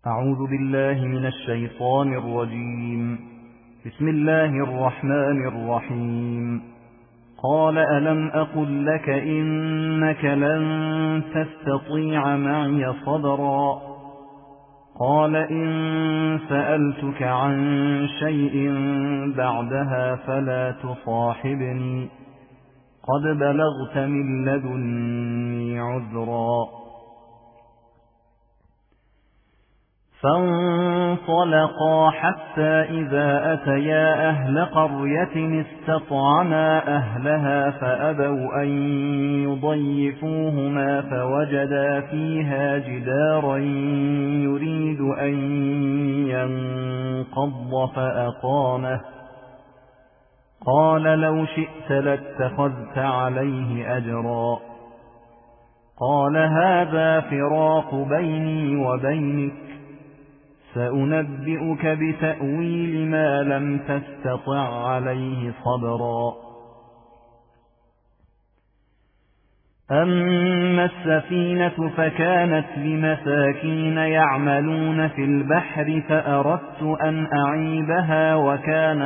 أعوذ بالله من الشيطان الرجيم. بسم الله الرحمن الرحيم. قال ألم أقل لك إنك لن تستطيع معي صبرا. قال إن سألتك عن شيء بعدها فلا تصاحبني قد بلغت من لدني عذرا. فانطلقا حتى إذا أتيا أهل قرية استطعما أهلها فأبوا أن يضيفوهما فوجدا فيها جدارا يريد أن ينقض فأقامه. قال لو شئت لاتخذت عليه أجرا. قال هذا فراق بيني وبينك سأنبئك بتأويل ما لم تستطع عليه صبرا. أما السفينة فكانت لمساكين يعملون في البحر فأردت أن أعيبها وكان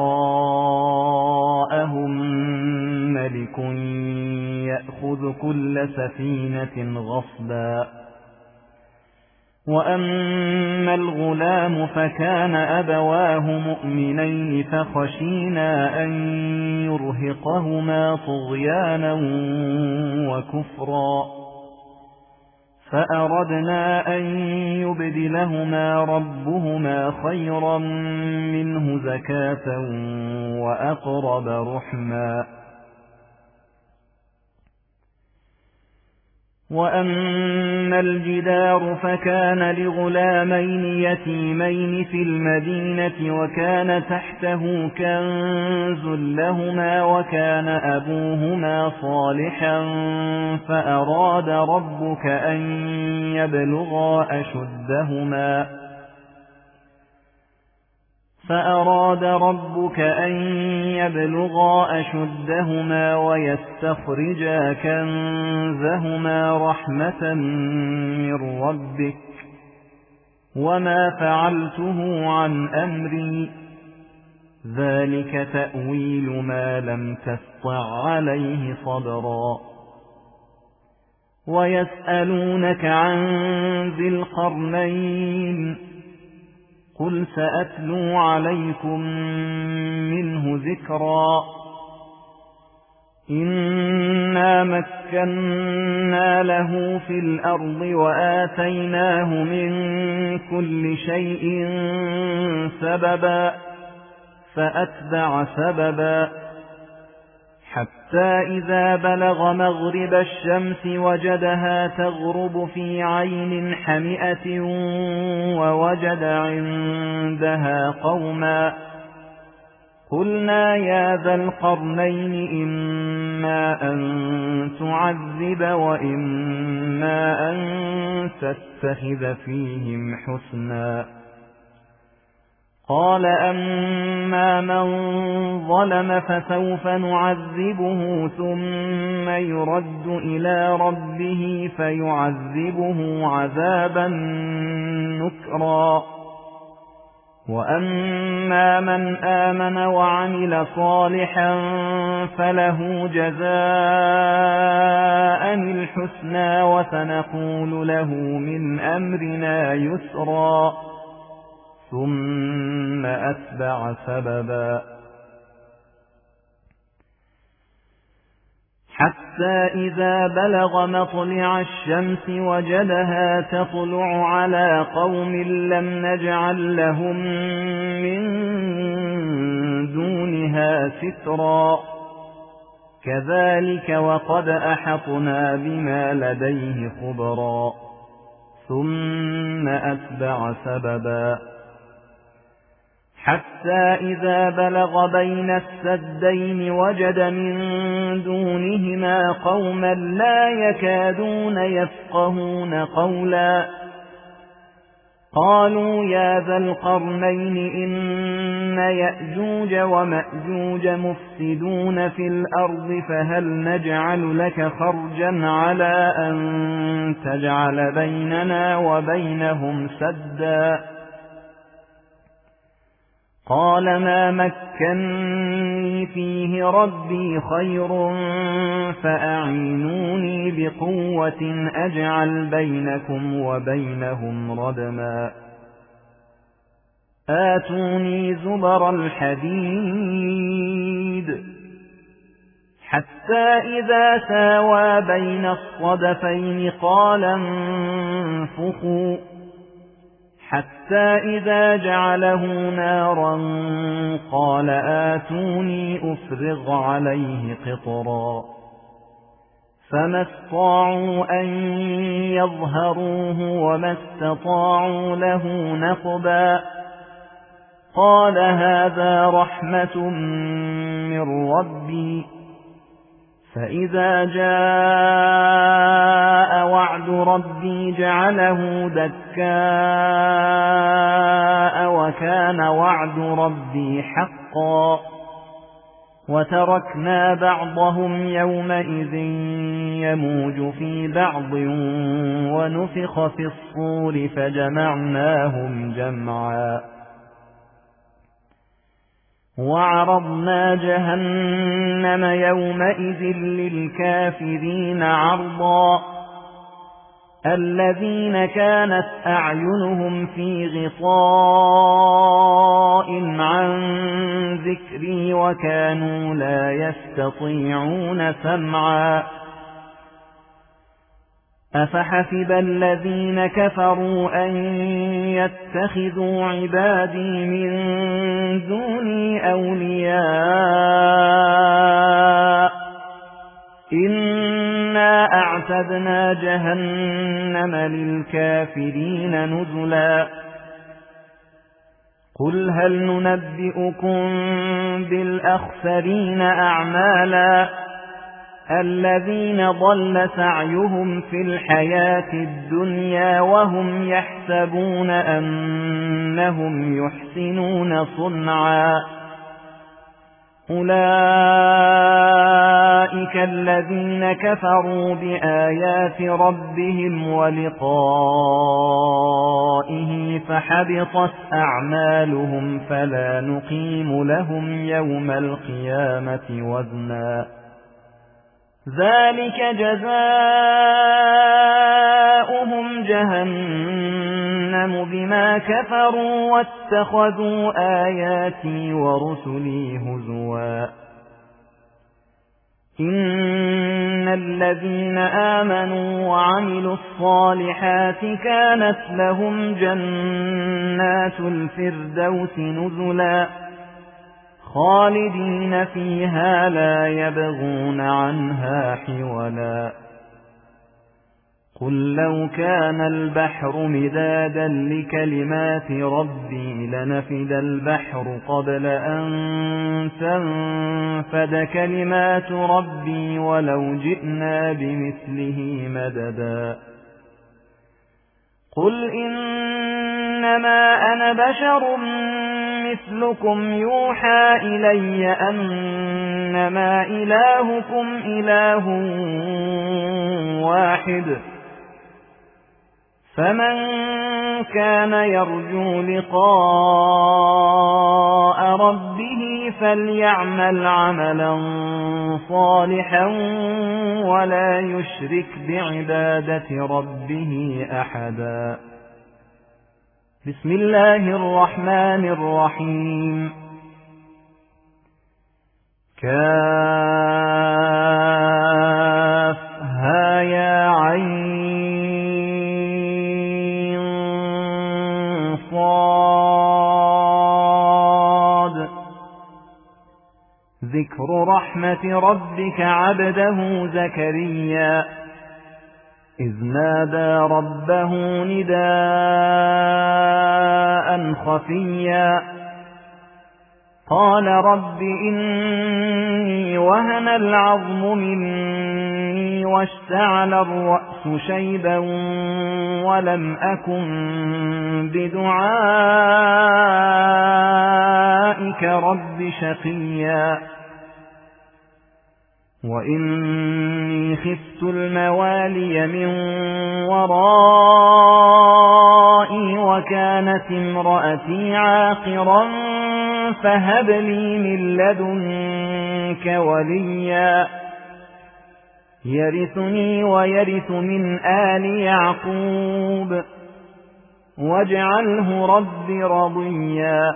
وراءهم ملك يأخذ كل سفينة غصبا. وأما الغلام فكان أبواه مؤمنين فخشينا أن يرهقهما طغيانا وكفرا فأردنا أن يبدلهما ربهما خيرا منه زكاة وأقرب رحما. وأما الجدار فكان لغلامين يتيمين في المدينة وكان تحته كنز لهما وكان أبوهما صالحا فأراد ربك أن يبلغا أشدهما ويستخرجا كنزهما رحمة من ربك وما فعلته عن أمري ذلك تأويل ما لم تسطع عليه صبرا. ويسألونك عن ذي القرنين قل سأتلو عليكم منه ذكرا. إنا مكنا له في الأرض وآتيناه من كل شيء سببا فأتبع سببا حتى إذا بلغ مغرب الشمس وجدها تغرب في عين حمئة ووجد عندها قوما. قلنا يا ذا القرنين إما أن تعذب وإما أن تتخذ فيهم حسنا. قال أما من ظلم فسوف نعذبه ثم يرد إلى ربه فيعذبه عذابا نكرا. وأما من آمن وعمل صالحا فله جزاء الحسنى وسنقول له من أمرنا يسرا. ثم أتبع سببا حتى إذا بلغ مطلع الشمس وجدها تطلع على قوم لم نجعل لهم من دونها سترا. كذلك وقد أحطنا بما لديه خبرا. ثم أتبع سببا حتى إذا بلغ بين السدين وجد من دونهما قوما لا يكادون يفقهون قولا. قالوا يا ذا القرنين إن يأجوج ومأجوج مفسدون في الأرض فهل نجعل لك خرجا على أن تجعل بيننا وبينهم سدا قال ما مكنني فيه ربي خير فأعينوني بقوة أجعل بينكم وبينهم ردما آتوني زبر الحديد حتى إذا ساوى بين الصدفين قال انفخوا حتى إذا جعله نارا قال آتوني أفرغ عليه قطرا فما استطاعوا أن يظهروه وما استطاعوا له نقبا قال هذا رحمة من ربي فإذا جاء وعد ربي جعله دكاء وكان وعد ربي حقا وتركنا بعضهم يومئذ يموج في بعض ونفخ في الصور فجمعناهم جمعا وعرضنا جهنم يومئذ للكافرين عرضا الذين كانت أعينهم في غطاء عن ذكري وكانوا لا يستطيعون سمعا أفحسب الذين كفروا أن يتخذوا عبادي من دوني أولياء إنا أعتدنا جهنم للكافرين نزلا قل هل ننبئكم بالأخسرين أعمالا الذين ضل سعيهم في الحياة الدنيا وهم يحسبون أنهم يحسنون صنعا أولئك الذين كفروا بآيات ربهم ولقائه فحبطت أعمالهم فلا نقيم لهم يوم القيامة وزنا ذلك جزاؤهم جهنم بما كفروا واتخذوا آياتي ورسلي هزوا إن الذين آمنوا وعملوا الصالحات كانت لهم جنات الفردوس نزلا خالدين فيها لا يبغون عنها حولا قل لو كان البحر مدادا لكلمات ربي لنفد البحر قبل أن تنفد كلمات ربي ولو جئنا بمثله مددا قل إنما أنا بشر مثلكم يوحى إلي أنما إلهكم إله واحد فمن كان يرجو لقاء ربه فليعمل عملا صالحا ولا يشرك بعبادة ربه أحدا بسم الله الرحمن الرحيم كافها يا عين صاد ذكر رحمة ربك عبده زكريا إذ نادى ربه نداء خفيا قال رب إني وهن العظم مني واشتعل الرأس شيبا ولم أكن بدعائك رب شقيا وإني خفت الموالي من ورائي وكانت امرأتي عاقرا فهب لي من لدنك وليا يرثني ويرث من آل يعقوب واجعله رب رضيا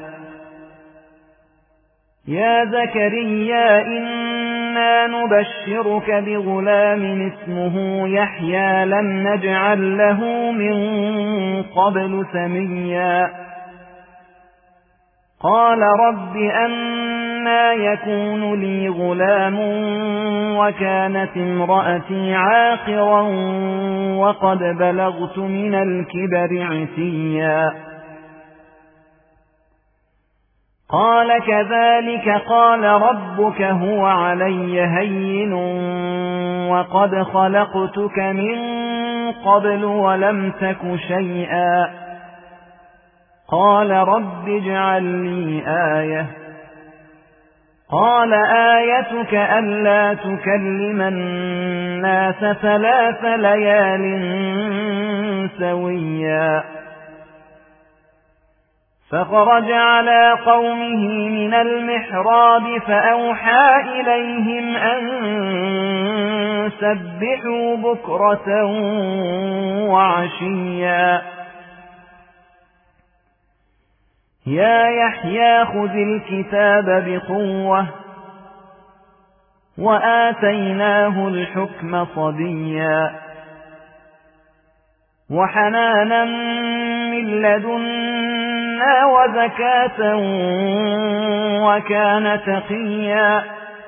يا زكريا إنا نبشرك بغلام اسمه يحيى لم نجعل له من قبل سميا قال رب أنى يكون لي غلام وكانت امرأتي عاقرا وقد بلغت من الكبر عتيا قال كذلك قال ربك هو علي هين وقد خلقتك من قبل ولم تك شيئا قال رب اجعل لي آية قال آيتك ألا تكلم الناس 3 ليال سويا فخرج على قومه من المحراب فأوحى إليهم أن سبحوا بكرة وعشيا يا يحيى خذ الكتاب بقوة وآتيناه الحكم صبيا وحنانا من لدنا وزكاة وكان تقيا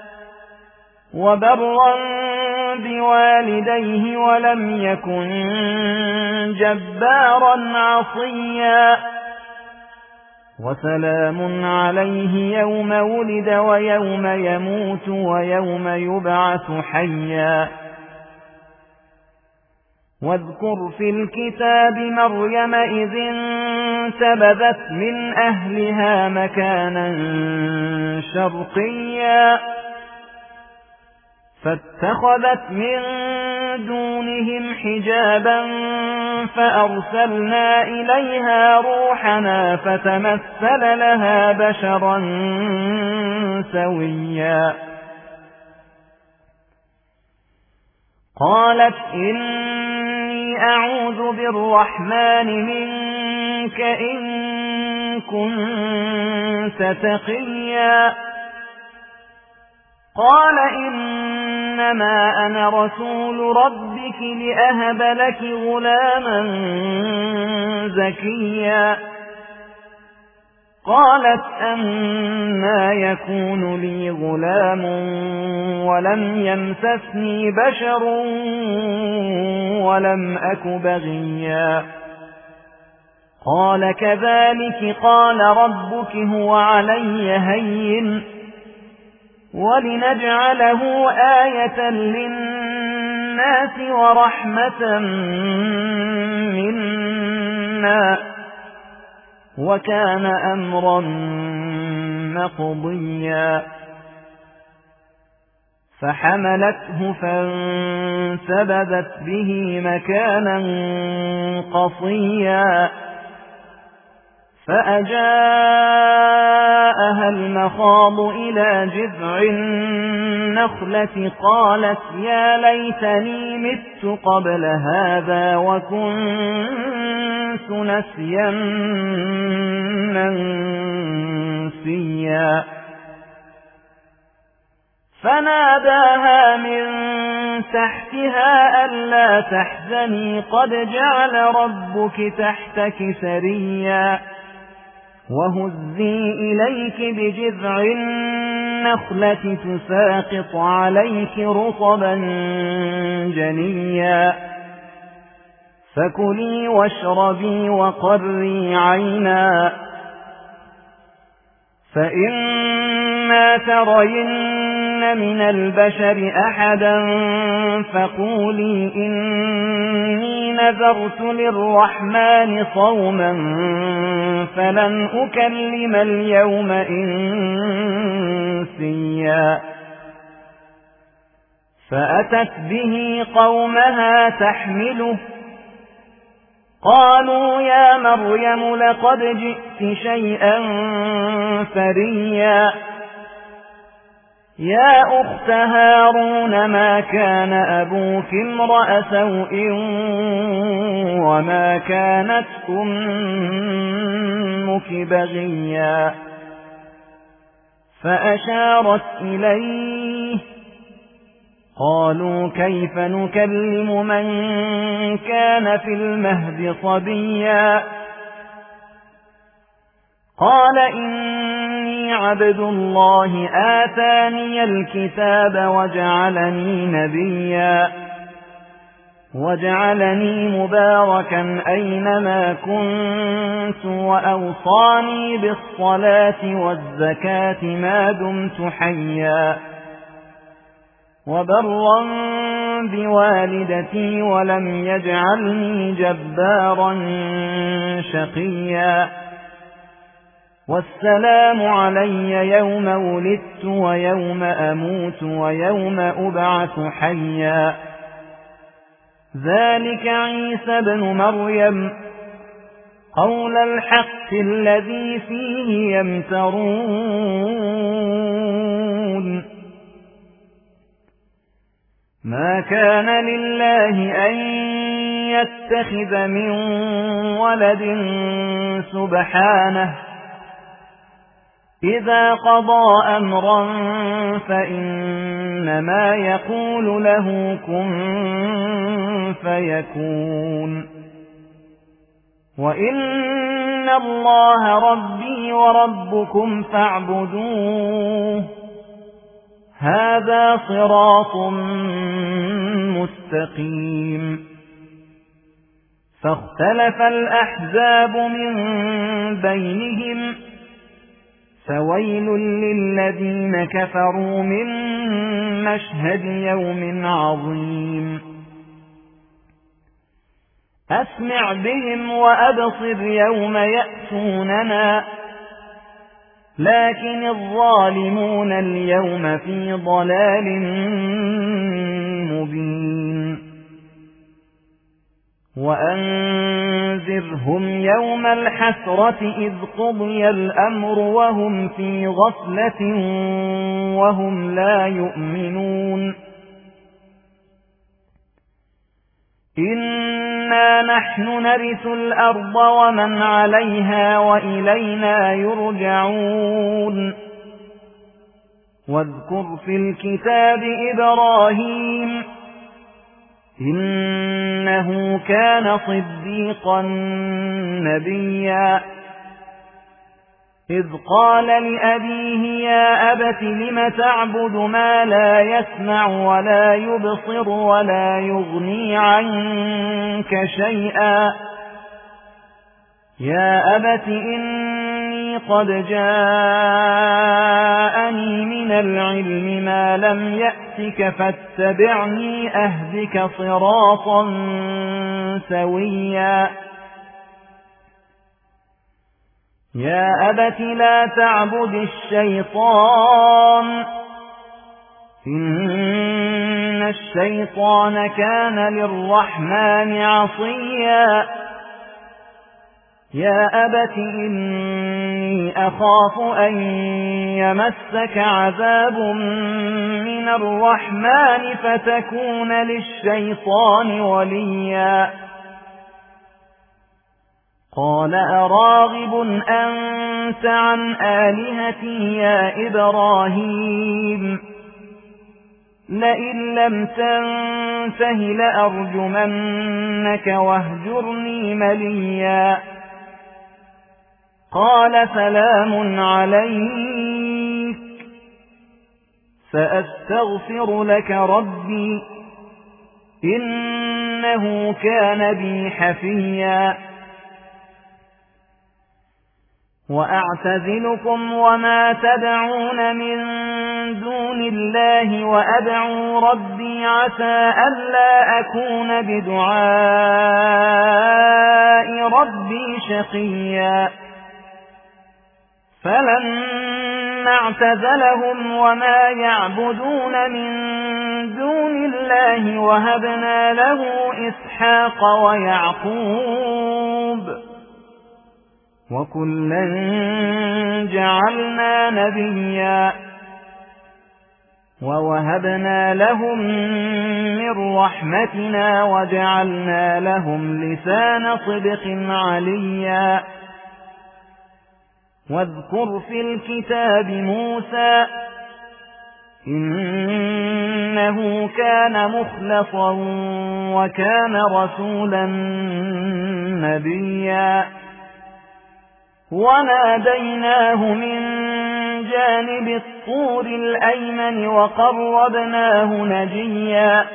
وبرا بوالديه ولم يكن جبارا عصيا وسلام عليه يوم ولد ويوم يموت ويوم يبعث حيا واذكر في الكتاب مريم إذ انتبذت من أهلها مكانا شرقيا فاتخذت من دونهم حجابا فأرسلنا إليها روحنا فتمثل لها بشرا سويا قالت إني أعوذ بالرحمن منك إن كنت تقيا قال إنما أنا رسول ربك لأهب لك غلاما زكيا قالت أنى يكون لي غلام ولم يمسسني بشر ولم أك بغيا قال كذلك قال ربك هو علي هين ولنجعله آية للناس ورحمة منا وكان أمرا مقضيا فحملته فانتبذت به مكانا قصيا فأجاءها المخاض إلى جذع النخلة قالت يا ليتني مت قبل هذا وكنت نسيا منسيا فناداها من تحتها ألا تحزني قد جعل ربك تحتك سريا وهزي إليك بجذع النخلة تساقط عليك رطبا جنيا فكلي واشربي وقري عينا فإما فإما ترين من البشر أحدا فقولي إني نذرت للرحمن صوما فلن أكلم اليوم إنسيا فأتت به قومها تحمله قالوا يا مريم لقد جئت شيئا فريا يا أخت هارون ما كان أبوك امرأ سوء وما كانت أمك بغيا فأشارت إليه قالوا كيف نكلم من كان في المهد صبيا قال إني عبد الله آتاني الكتاب وجعلني نبيا وجعلني مباركا أينما كنت وأوصاني بالصلاة والزكاة ما دمت حيا وبرا بوالدتي ولم يجعلني جبارا شقيا والسلام علي يوم ولدت ويوم أموت ويوم أبعث حيا ذلك عيسى بن مريم قول الحق الذي فيه يمترون ما كان لله أن يتخذ من ولد سبحانه إذا قضى أمرا فإنما يقول له كن فيكون وإن الله ربي وربكم فاعبدوه هذا صراط مستقيم فاختلف الأحزاب من بينهم فويل للذين كفروا من مشهد يوم عظيم أسمع بهم وأبصر يوم يأتوننا لكن الظالمون اليوم في ضلال مبين وأنذرهم يوم الحسرة إذ قضي الأمر وهم في غفلة وهم لا يؤمنون إنا نحن نرث الأرض ومن عليها وإلينا يرجعون واذكر في الكتاب إبراهيم إنه كان صديقا نبيا إذ قال لأبيه يا أبت لم تعبد ما لا يسمع ولا يبصر ولا يغني عنك شيئا يا أبت إني قد جاءني من العلم ما لم يأتك فاتبعني أهدك صراطا سويا يا أبت لا تعبد الشيطان إن الشيطان كان للرحمن عصيا يا أبت إني أخاف أن يمسك عذاب من الرحمن فتكون للشيطان وليا قال أراغب أنت عن آلهتي يا إبراهيم لئن لم تنته لأرجمنك واهجرني مليا قال سلام عليك سأستغفر لك ربي إنه كان بي حفيا وأعتزلكم وما تدعون من دون الله وأدعو ربي عسى ألا أكون بدعاء ربي شقيا فلما اعتزلهم وما يعبدون من دون الله وهبنا له إسحاق ويعقوب وكلا جعلنا نبيا ووهبنا لهم من رحمتنا وجعلنا لهم لسان صدق عليا واذكر في الكتاب موسى إنه كان مخلصا وكان رسولا نبيا وناديناه من جانب الطور الأيمن وقربناه نجيا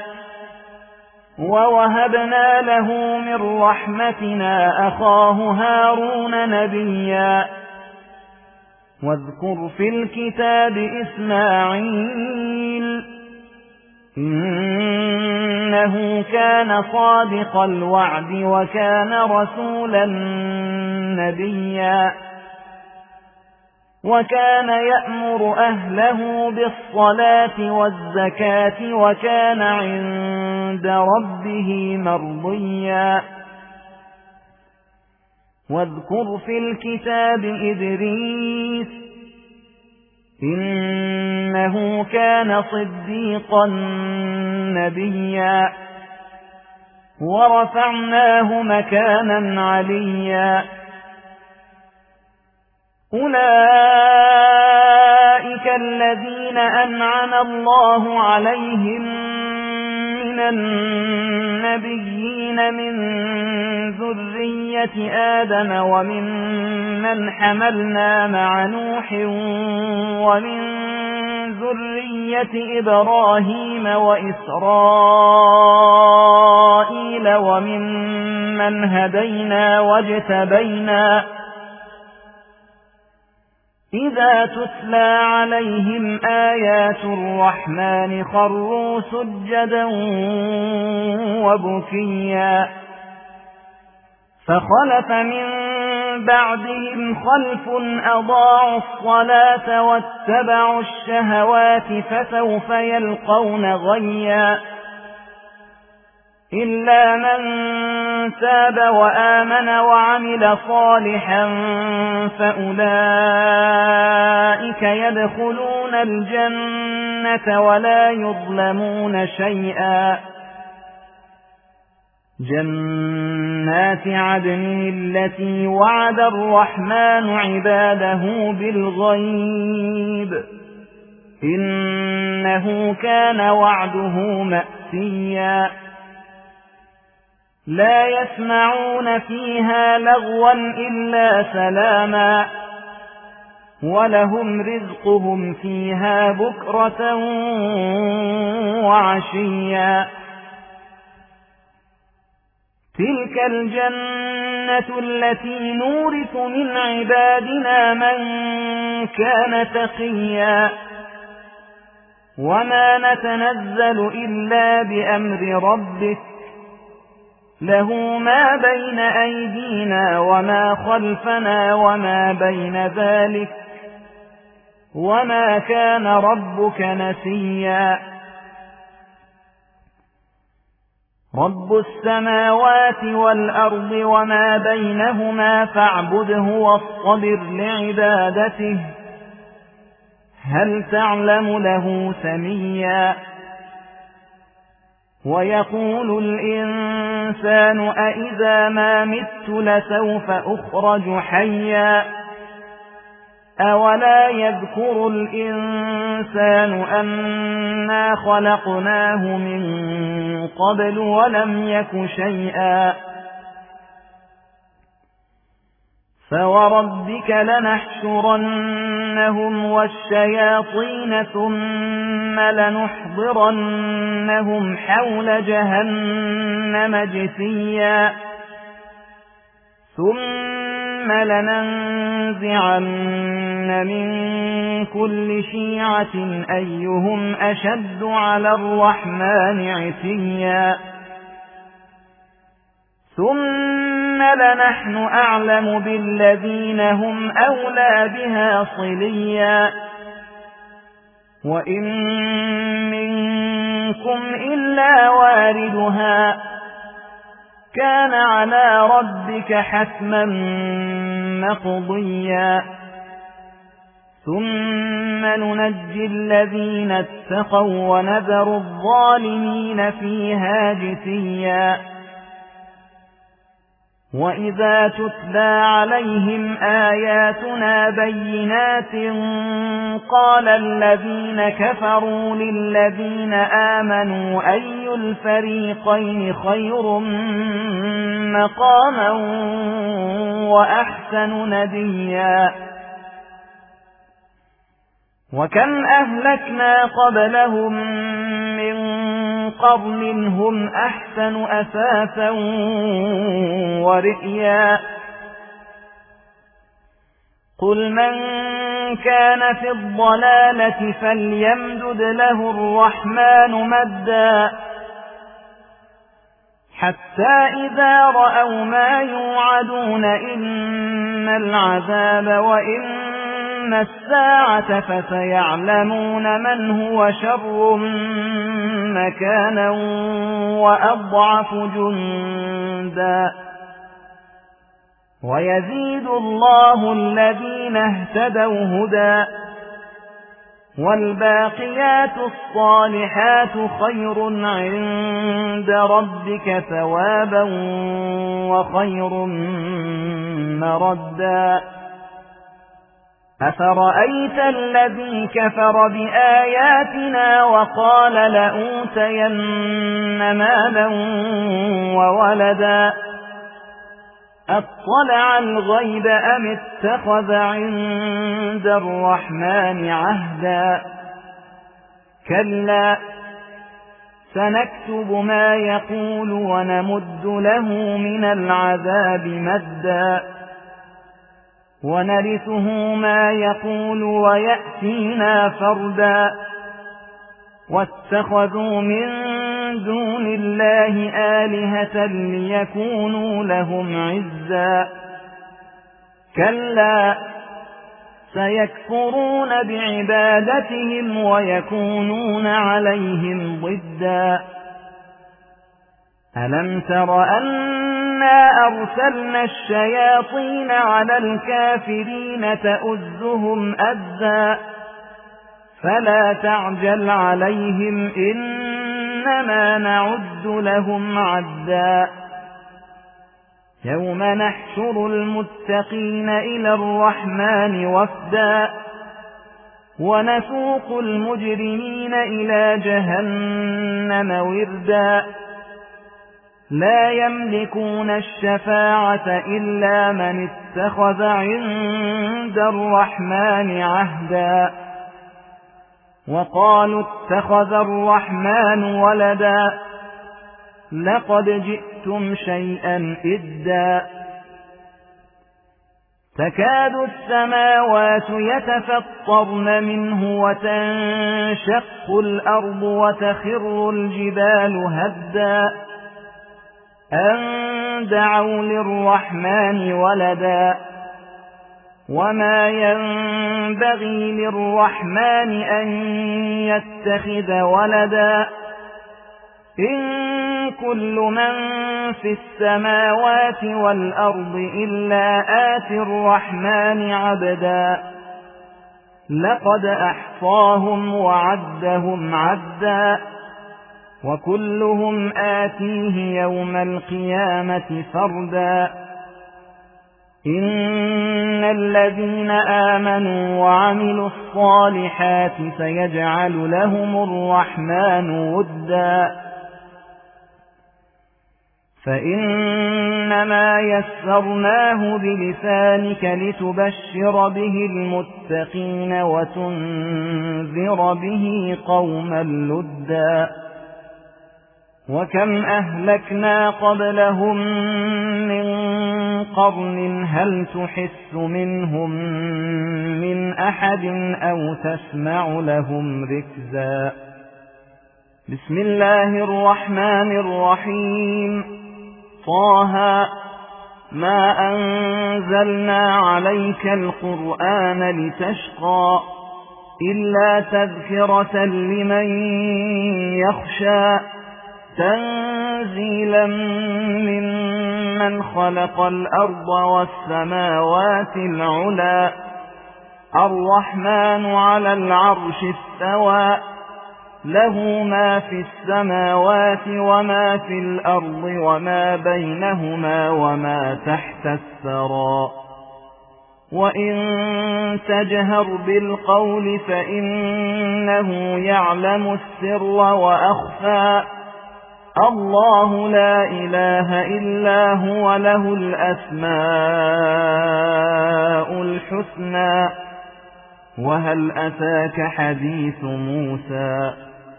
ووهبنا له من رحمتنا أخاه هارون نبيا واذكر في الكتاب إسماعيل إنه كان صادق الوعد وكان رسولا نبيا وكان يأمر أهله بالصلاة والزكاة وكان عند ربه مرضيا واذكر في الكتاب إدريس إنه كان صديقا نبيا ورفعناه مكانا عليا أولئك الذين أنعم الله عليهم من النبيين من ذرية آدم وممن حملنا مع نوح ومن ذرية إبراهيم وإسرائيل وممن هدينا واجتبينا إذا تتلى عليهم آيات الرحمن خروا سجدا وبكيا فخلف من بعدهم خلف أضاعوا الصلاة واتبعوا الشهوات فسوف يلقون غيا إلا من تاب وآمن وعمل صالحا فأولئك يدخلون الجنة ولا يظلمون شيئا جنات عدن التي وعد الرحمن عباده بالغيب إنه كان وعده مأتيا لا يسمعون فيها لغوا إلا سلاما ولهم رزقهم فيها بكرة وعشيا تلك الجنة التي نورث من عبادنا من كان تقيا وما نتنزل إلا بأمر ربك له ما بين أيدينا وما خلفنا وما بين ذلك وما كان ربك نسيا رب السماوات والأرض وما بينهما فاعبده واصطبر لعبادته هل تعلم له سميا ويقول الإنسان أإذا ما مت لسوف أخرج حيا أولا يذكر الإنسان أنا خلقناه من قبل ولم يك شيئا فوربك لنحشرنهم والشياطين ثم لنحضرنهم حول جهنم جثيا ثم ثم لننزعن من كل شيعة أيهم أشد على الرحمن عتيا ثم لنحن أعلم بالذين هم أولى بها صليا وإن منكم إلا واردها كان على ربك حتما مقضيا ثم ننجي الذين اتقوا ونذر الظالمين فيها جثيا وإذا تتلى عليهم آياتنا بينات قال الذين كفروا للذين آمنوا أي الفريقين خير مقاما وأحسن نديا وكم أهلكنا قبلهم من قرن هم أحسن أثاثا ورئيا قل من كان في الضلالة فليمدد له الرحمن مدا حتى إذا رأوا ما يوعدون إما العذاب وإما الساعة فسيعلمون من هو شر مكانا وأضعف جندا ويزيد الله الذين اهتدوا هدى والباقيات الصالحات خير عند ربك ثوابا وخير مردا أفرأيت الذي كفر بآياتنا وقال لأوتين مالا وولدا أطلع الغيب أم اتخذ عند الرحمن عهدا كلا سنكتب ما يقول ونمد له من العذاب مدا ونرثه ما يقول ويأتينا فردا واتخذوا من دون الله آلهة ليكونوا لهم عزا كلا سيكفرون بعبادتهم ويكونون عليهم ضدا ألم تر أنا أرسلنا الشياطين على الكافرين تؤزهم أزا فلا تعجل عليهم إنما نعد لهم عدا يوم نحشر المتقين إلى الرحمن وفدا ونسوق المجرمين إلى جهنم وردا لا يملكون الشفاعة إلا من اتخذ عند الرحمن عهدا وقالوا اتخذ الرحمن ولدا لقد جئتم شيئا إدا تكاد السماوات يتفطرن منه وتنشق الأرض وتخر الجبال هدا أن دعوا للرحمن ولدا وما ينبغي للرحمن أن يتخذ ولدا إن كل من في السماوات والأرض إلا آتي الرحمن عبدا لقد أحصاهم وعدهم عدا وكلهم آتيه يوم القيامة فردا إن الذين آمنوا وعملوا الصالحات سيجعل لهم الرحمن ودا فإنما يسرناه بلسانك لتبشر به المتقين وتنذر به قوما لدا وكم أهلكنا قبلهم من قرن هل تحس منهم من أحد أو تسمع لهم ركزا. بسم الله الرحمن الرحيم. طه ما أنزلنا عليك القرآن لتشقى إلا تذكرة لمن يخشى تنزيلا ممن خلق الأرض والسماوات العلى الرحمن على العرش استوى له ما في السماوات وما في الأرض وما بينهما وما تحت الثرى وإن تجهر بالقول فإنه يعلم السر وأخفى الله لا إله إلا هو له الأسماء الحسنى. وهل أتاك حديث موسى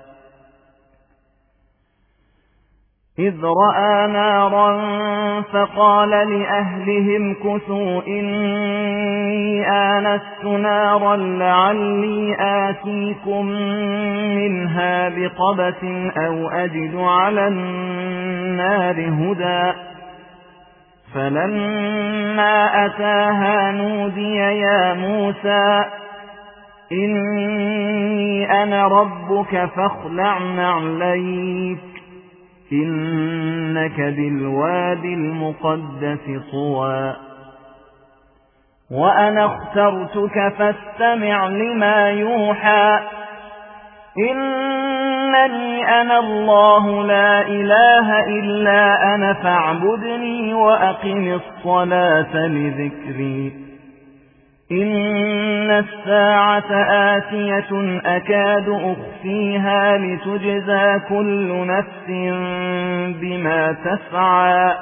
إذ رأى نارا فقال لأهلهم كثوا إني آنست نارا لعلي آتيكم منها بقبس أو أجد على النار هدى فلما أتاها نودي يا موسى إني أنا ربك فاخلع نعليك إنك بالوادي المقدس طوى وأنا اخترتك فاستمع لما يوحى إنني أنا الله لا إله إلا أنا فاعبدني وأقم الصلاة لذكري إن الساعة آتية أكاد أخفيها لتجزى كل نفس بما تسعى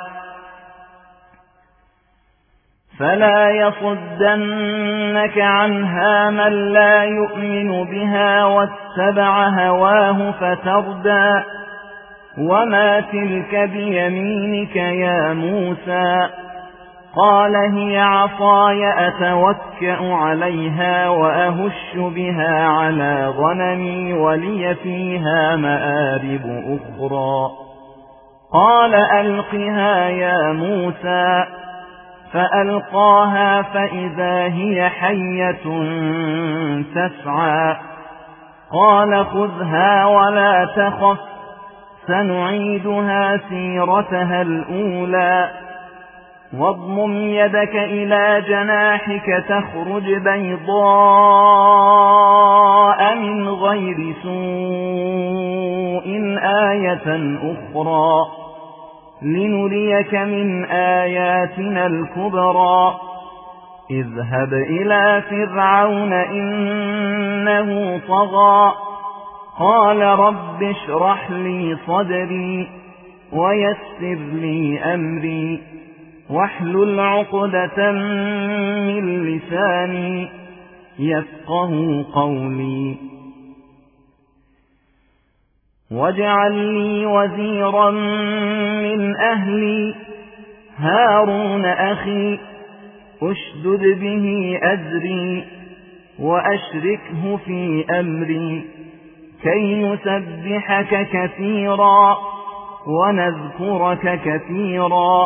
فلا يصدنك عنها من لا يؤمن بها واتبع هواه فتردى وما تلك بيمينك يا موسى قال هي عصاي أتوكأ عليها وأهش بها على غنمي ولي فيها مآرب أخرى قال ألقها يا موسى فألقاها فإذا هي حية تسعى قال خذها ولا تخف سنعيدها سيرتها الأولى واضمم يدك إلى جناحك تخرج بيضاء من غير سوء آية أخرى لنريك من آياتنا الكبرى اذهب إلى فرعون إنه طغى قال رب اشرح لي صدري ويسر لي أمري واحلل عقدة من لساني يفقه قولي واجعل لي وزيرا من أهلي هارون أخي أشدد به أزري وأشركه في أمري كي نسبحك كثيرا ونذكرك كثيرا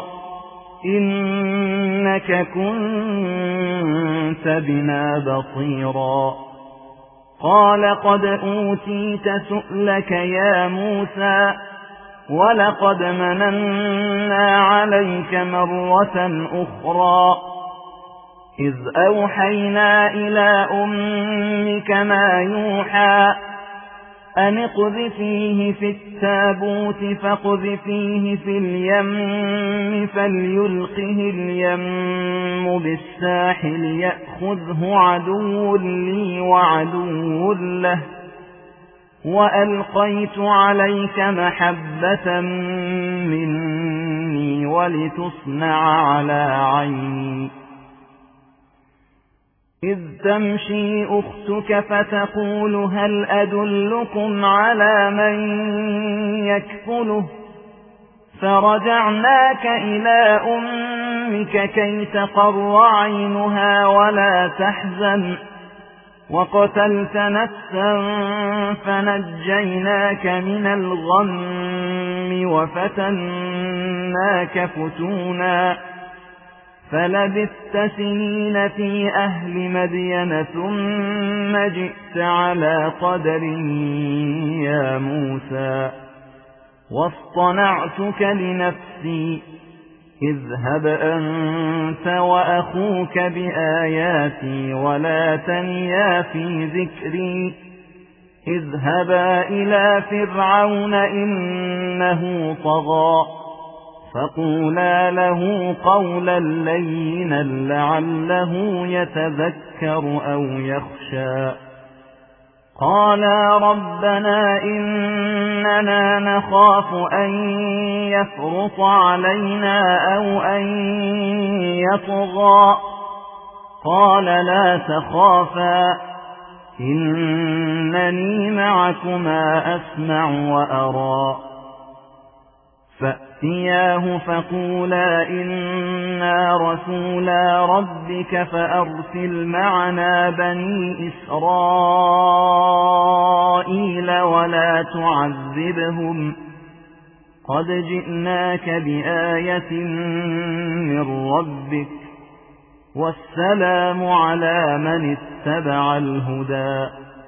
إنك كنت بنا بصيرا قال قد أوتيت سؤلك يا موسى ولقد مننا عليك مرة أخرى إذ أوحينا إلى أمك ما يوحى أن اقذفيه في التابوت فاقذفيه في اليم فليلقه اليم بالساحل يأخذه عدو لي وعدو له وألقيت عليك محبة مني ولتصنع على عيني إذ تمشي أختك فتقول هل أدلكم على من يكفله فرجعناك إلى أمك كي تقر عينها ولا تحزن وقتلت نفسا فنجيناك من الغم وفتناك فتونا فلبثت سنين في أهل مدين ثم جئت على قدر يا موسى واصطنعتك لنفسي اذهب أنت وأخوك بآياتي ولا تنيا في ذكري اذهبا إلى فرعون إنه طغى فقولا له قولا لينا لعله يتذكر أو يخشى قالا ربنا إننا نخاف أن يفرط علينا أو أن يطغى قال لا تخافا إنني معكما أسمع وأرى فأتياه فقولا إنا رسولا ربك فأرسل معنا بني إسرائيل ولا تعذبهم قد جئناك بآية من ربك والسلام على من اتبع الهدى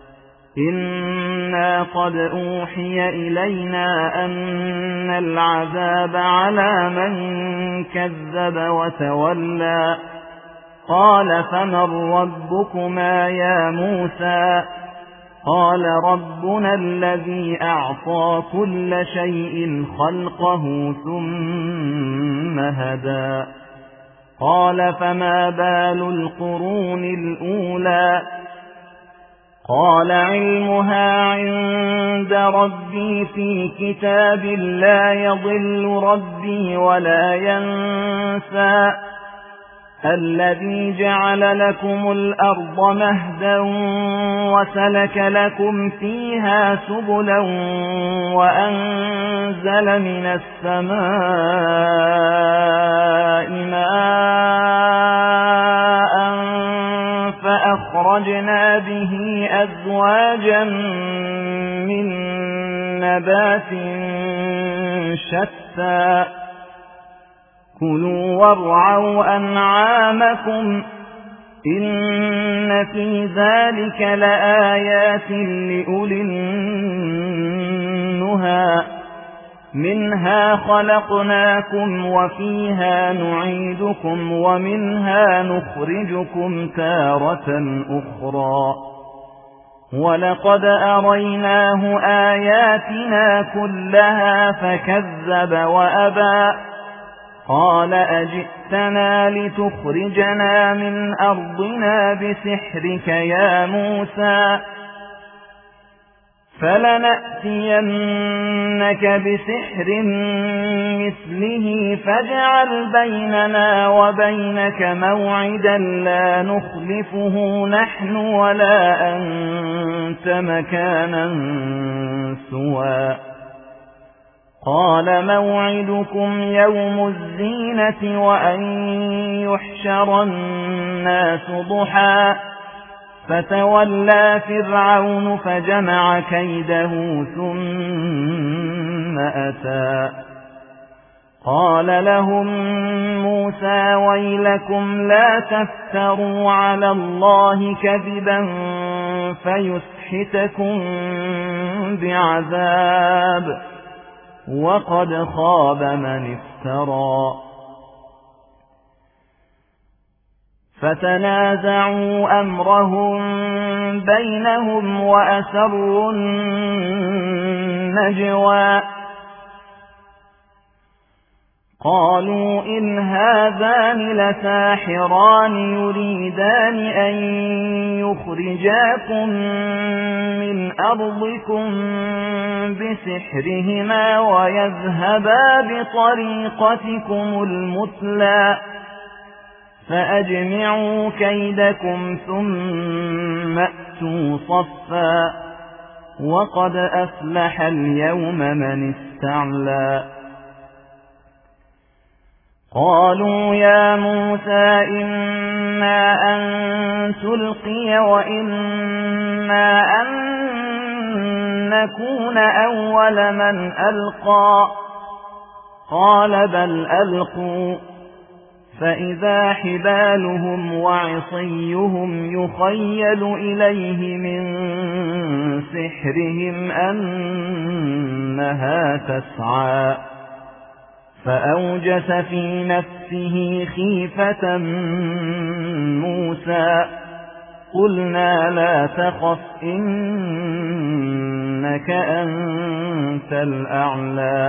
إنا قد أوحي إلينا أن العذاب على من كذب وتولى قال فمن ربكما يا موسى قال ربنا الذي أعطى كل شيء خلقه ثم هدى قال فما بال القرون الأولى قال علمها عند ربي في كتاب لا يضل ربي ولا ينسى الذي جعل لكم الأرض مهدا وسلك لكم فيها سبلا وأنزل من السماء ماء فأخرجنا به أزواجا من نبات شتى كلوا وارعوا أنعامكم إن في ذلك لآيات لأولي النهى منها خلقناكم وفيها نعيدكم ومنها نخرجكم تارة أخرى ولقد أريناه آياتنا كلها فكذب وأبى قال أجئتنا لتخرجنا من أرضنا بسحرك يا موسى فلنأتينك بسحر مثله فاجعل بيننا وبينك موعدا لا نخلفه نحن ولا أنت مكانا سوى قال موعدكم يوم الزينة وأن يحشر الناس ضحى فتولى فرعون فجمع كيده ثم أتى قال لهم موسى ويلكم لا تفتروا على الله كذبا فيسحتكم بعذاب وقد خاب من افترى فتنازعوا أمرهم بينهم وأسروا النجوى قالوا إن هذان لساحران يريدان أن يخرجاكم من أرضكم بسحرهما ويذهبا بطريقتكم المثلى فأجمعوا كيدكم ثم أتوا صفا وقد أفلح اليوم من استعلى قالوا يا موسى إما أن تلقي وإما أن نكون أول من ألقى قال بل ألقوا فإذا حبالهم وعصيهم يخيل إليه من سحرهم أنها تسعى فأوجس في نفسه خيفة موسى قلنا لا تخف إنك أنت الأعلى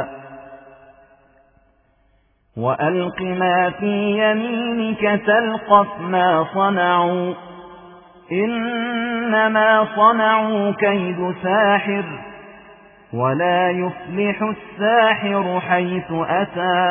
وألق ما في يمينك تلقف ما صنعوا إنما صنعوا كيد ساحر ولا يفلح الساحر حيث أتى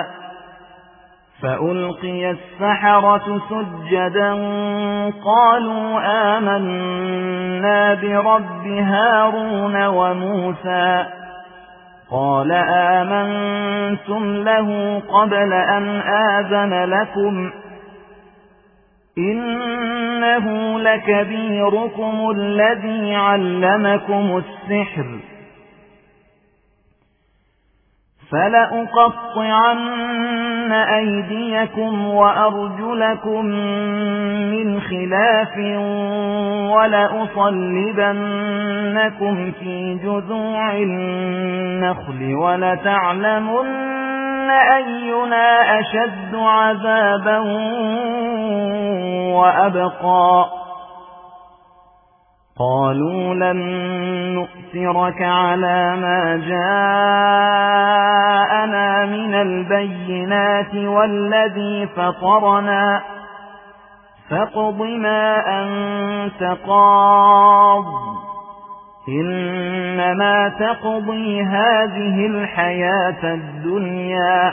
فألقي السحرة سجدا قالوا آمنا برب هارون وموسى قال آمنتم له قبل أن آذن لكم إنه لكبيركم الذي علمكم السحر فلأقطعن أيديكم وأرجلكم من خلاف ولأصلبنكم في جذوع النخل ولتعلمن أينا أشد عذابا وأبقى قالوا لن نؤثرك على ما جاءنا من البينات والذي فطرنا فاقض ما أنت قاض إنما تقضي هذه الحياة الدنيا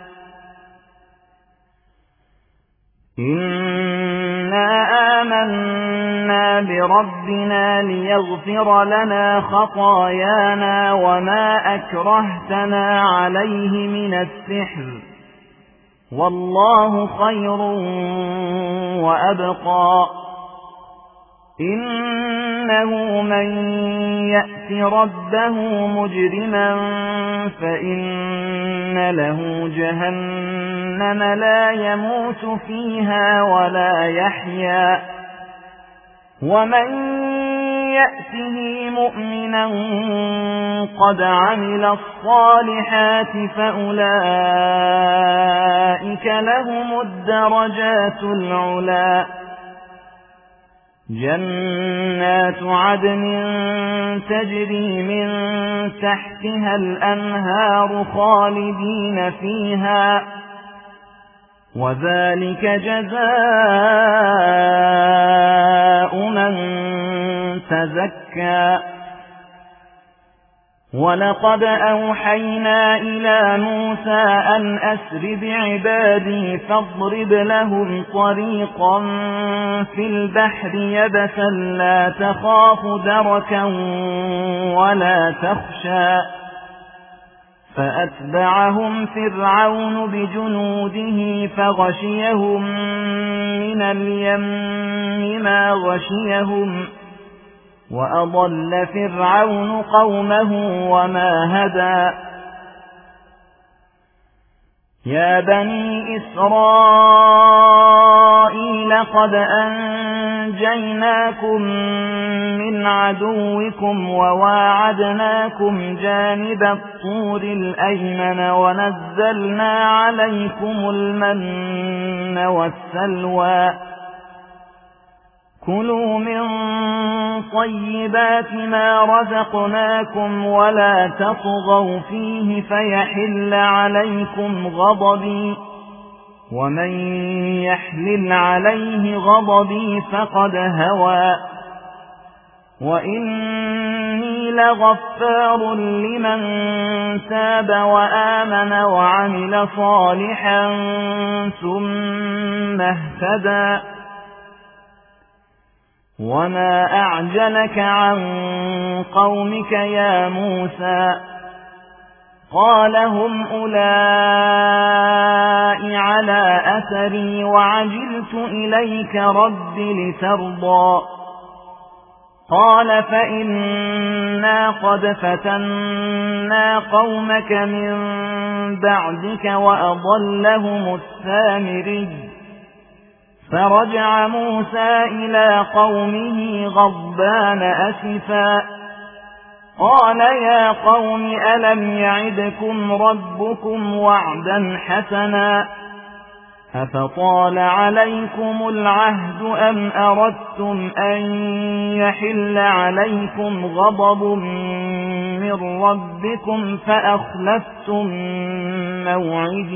إنا آمنا بربنا ليغفر لنا خطايانا وما أكرهتنا عليه من السحر والله خير وأبقى إنه من يأت ربه مجرما فإن له جهنم لا يموت فيها ولا يحيا ومن يأته مؤمنا قد عمل الصالحات فأولئك لهم الدرجات العلى جنات عدن تجري من تحتها الأنهار خالدين فيها وذلك جزاء من تزكى ولقد أوحينا إلى موسى أن أسر بعبادي فاضرب لهم طريقا في البحر يبسا لا تخاف دركا ولا تخشى فأتبعهم فرعون بجنوده فغشيهم من اليم ما غشيهم وأضل فرعون قومه وما هدى يا بني إسرائيل قد أنجيناكم من عدوكم وواعدناكم جانب الطور الأيمن ونزلنا عليكم المن والسلوى كلوا من طيبات ما رزقناكم ولا تطغوا فيه فيحل عليكم غضبي ومن يحلل عليه غضبي فقد هوى وإني لغفار لمن تاب وآمن وعمل صالحا ثم اهتدى وما أعجلك عن قومك يا موسى قال هم أولئك على أثري وعجلت إليك رب لترضى قال فإنا قد فتنا قومك من بعدك وأضلهم السامري فرجع موسى إلى قومه غضبان أسفا قال يا قوم ألم يعدكم ربكم وعدا حسنا أفطال عليكم العهد أم أردتم أن يحل عليكم غضب من ربكم فأخلفتم موعدي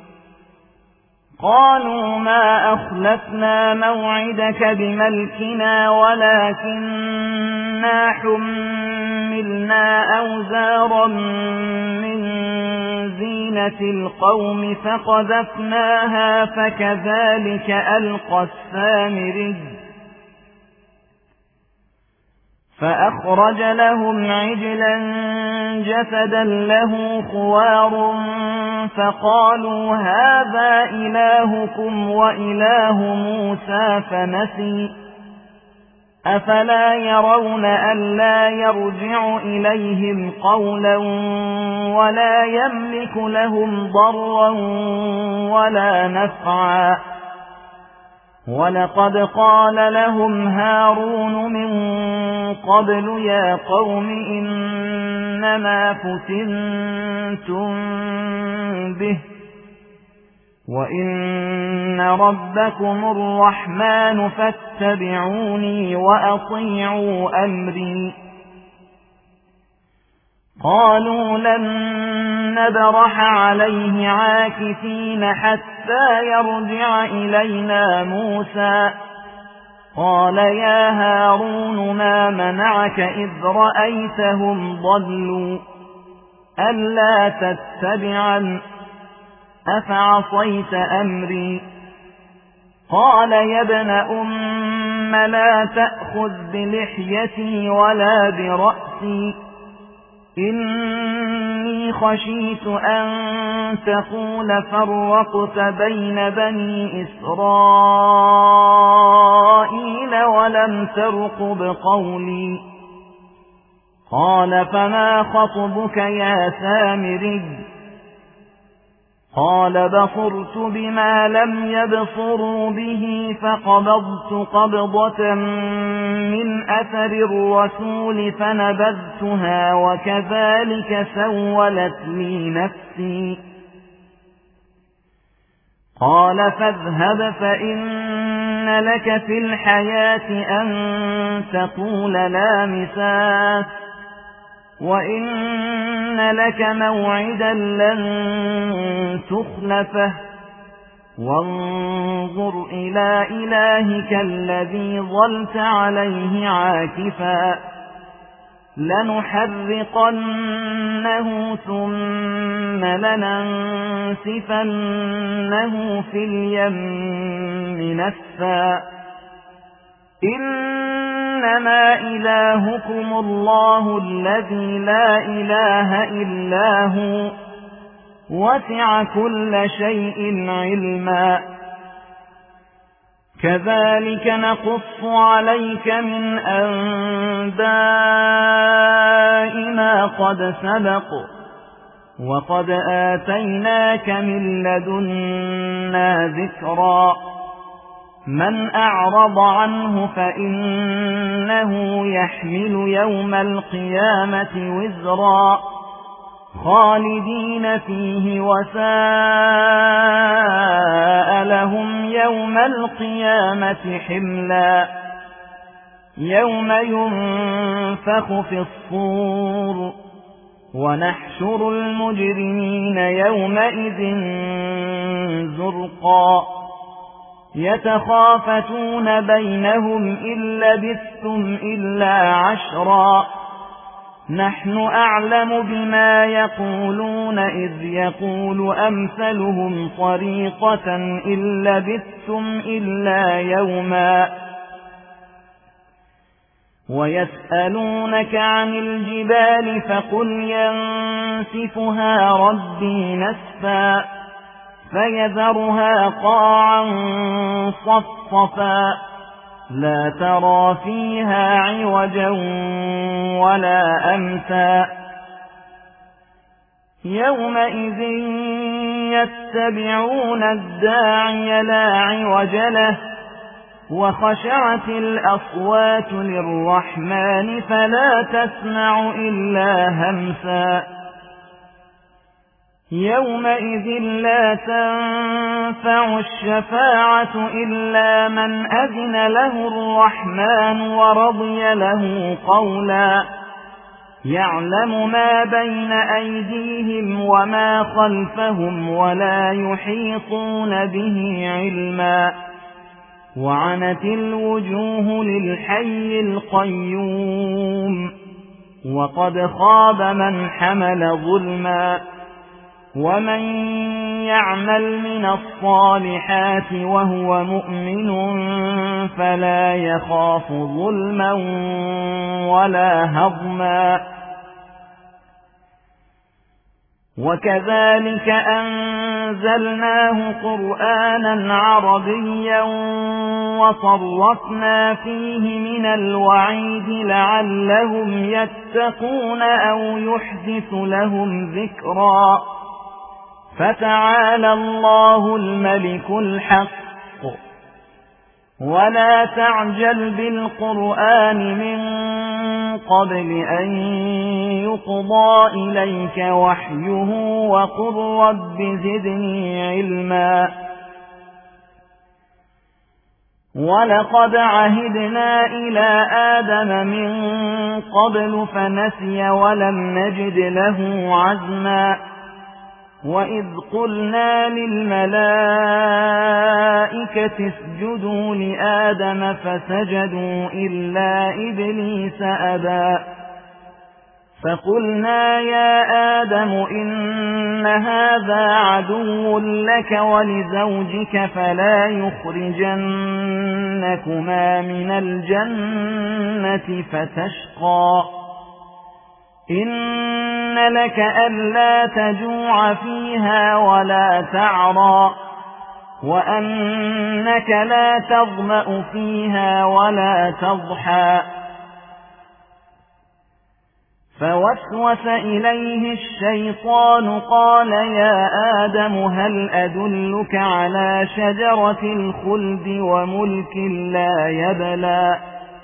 قالوا ما أخلفنا موعدك بملكنا ولكننا حملنا أوزارا من زينة القوم فقذفناها فكذلك ألقى السامري فأخرج لهم عجلا جسدا له خوار فقالوا هذا إلهكم وإله موسى فنسي أفلا يرون ألا يرجع إليهم قولا ولا يملك لهم ضرا ولا نفعا ولقد قال لهم هارون من قبل يا قوم إنما فتنتم به وإن ربكم الرحمن فاتبعوني وأطيعوا أمري قالوا لن نبرح عليه عاكفين حتى يرجع إلينا موسى قال يا هارون ما منعك إذ رأيتهم ضلوا ألا تتبعن أفعصيت أمري قال يا ابن أم لا تأخذ بلحيتي ولا برأسي إني خشيت أن تقول فرقت بين بني إسرائيل ولم ترقب قولي قال فما خطبك يا سامري قال بصرت بما لم يبصروا به فقبضت قبضة من أثر الرسول فنبذتها وكذلك سولت لي نفسي قال فاذهب فإن لك في الحياة أن تقول لا مساس وإن لك موعدا لن تخلفه وانظر إلى إلهك الذي ظلت عليه عاكفا لنحرقنه ثم لننسفنه في اليم نسفا إنما إلهكم الله الذي لا إله إلا هو وسع كل شيء علما كذلك نقص عليك من أنباء ما قد سبق وقد آتيناك من لدنا ذكرا من أعرض عنه فإنه يحمل يوم القيامة وزرا خالدين فيه وساء لهم يوم القيامة حملا يوم ينفخ في الصور ونحشر المجرمين يومئذ زرقا يتخافتون بينهم إن لبثتم إلا عشرا نحن أعلم بما يقولون إذ يقول أمثلهم طريقة إن لبثتم إلا يوما ويسألونك عن الجبال فقل ينسفها ربي نسفا فيذرها قاعا صفصفا لا ترى فيها عوجا ولا أمتا يومئذ يتبعون الداعي لا عوج له وخشعت الأصوات للرحمن فلا تسمع إلا همسا يومئذ لا تنفع الشفاعة إلا من أذن له الرحمن ورضي له قولا يعلم ما بين أيديهم وما خلفهم ولا يحيطون به علما وعنت الوجوه للحي القيوم وقد خاب من حمل ظلما ومن يعمل من الصالحات وهو مؤمن فلا يخاف ظلما ولا هضما وكذلك أنزلناه قرآنا عربيا وصرفنا فيه من الوعيد لعلهم يتقون أو يحدث لهم ذكرا فتعالى الله الملك الحق ولا تعجل بالقرآن من قبل أن يقضى إليك وحيه وقل رب زدني علما ولقد عهدنا إلى آدم من قبل فنسي ولم نجد له عزما وإذ قلنا للملائكة اسجدوا لآدم فسجدوا إلا إبليس أبى فقلنا يا آدم إن هذا عدو لك ولزوجك فلا يخرجنكما من الجنة فتشقى إن لك ألا تجوع فيها ولا تعرى وأنك لا تظمأ فيها ولا تضحى فوسوس إليه الشيطان قال يا آدم هل أدلك على شجرة الخلد وملك لا يبلى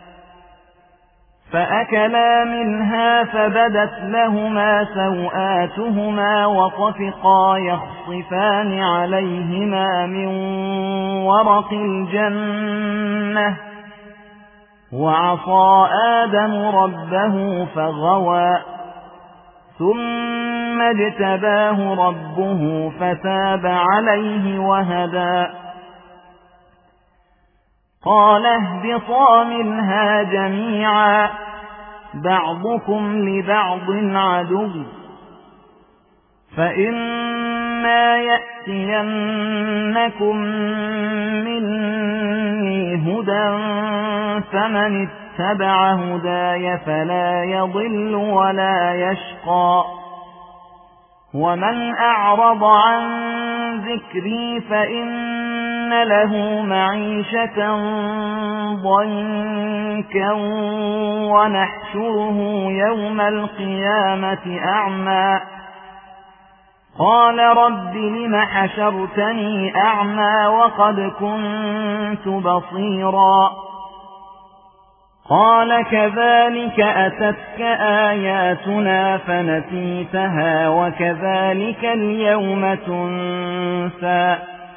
فأكلا منها فبدت لهما سوآتهما وطفقا يخصفان عليهما من ورق الجنة وعصى آدم ربه فغوى ثم اجتباه ربه فتاب عليه وهدى قال اهبطا منها جميعا بعضكم لبعض عدو فإما يأتينكم مني هدى فمن اتبع هداي فلا يضل ولا يشقى ومن أعرض عن ذكري فإن له معيشة ضنكا ونحشره يوم القيامة أعمى قال رب لم حشرتني أعمى وقد كنت بصيرا قال كذلك أتتك آياتنا فنسيتها وكذلك اليوم تنسى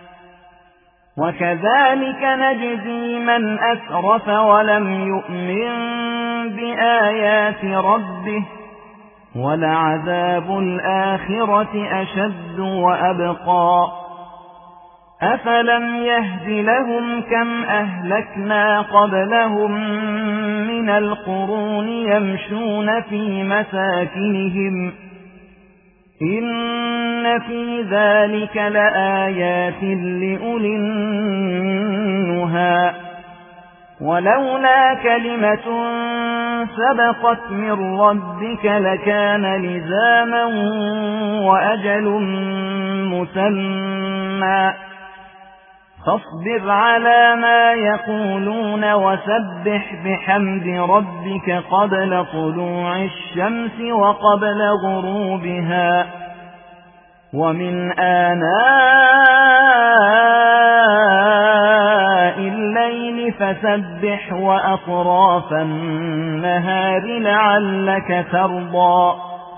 وكذلك نجزي من أسرف ولم يؤمن بآيات ربه ولعذاب الآخرة أشد وأبقى أفلم يهد لهم كم أهلكنا قبلهم من القرون يمشون في مساكنهم إن في ذلك لآيات لأولي النهى ولولا كلمة سبقت من ربك لكان لزاما وأجل مسمى فاصبر على ما يقولون وسبح بحمد ربك قبل طلوع الشمس وقبل غروبها ومن آناء الليل فسبح وأطراف النهار لعلك ترضى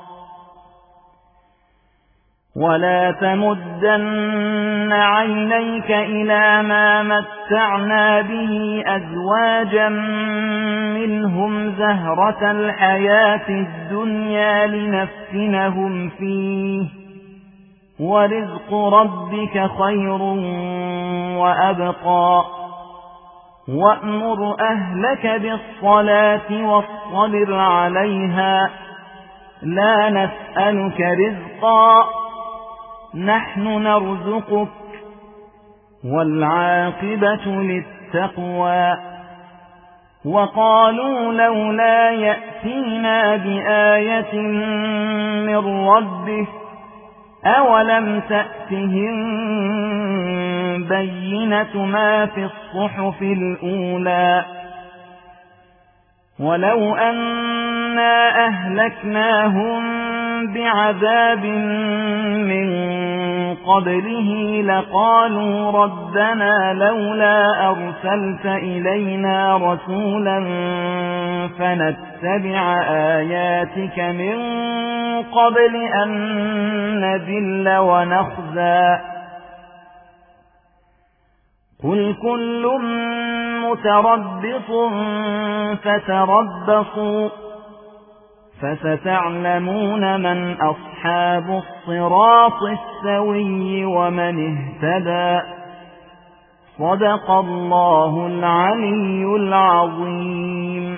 ولا تمدن عينيك إلى ما متعنا به أزواجا منهم زهرة الحياة الدنيا لنفتنهم فيه ورزق ربك خير وأبقى وأمر أهلك بالصلاة واصطبر عليها لا نسألك رزقا نحن نرزقك والعاقبة للتقوى وقالوا لولا يأتينا بآية من ربه أولم تأتهم بينة ما في الصحف الأولى ولو أنا أهلكناهم بعذاب من قبله لقالوا ربنا لولا أرسلت إلينا رسولا فنتبع آياتك من قبل أن نذل ونخزى قل كل متربص فتربصوا فستعلمون من أصحاب الصراط السوي ومن اهتدى صدق الله العلي العظيم.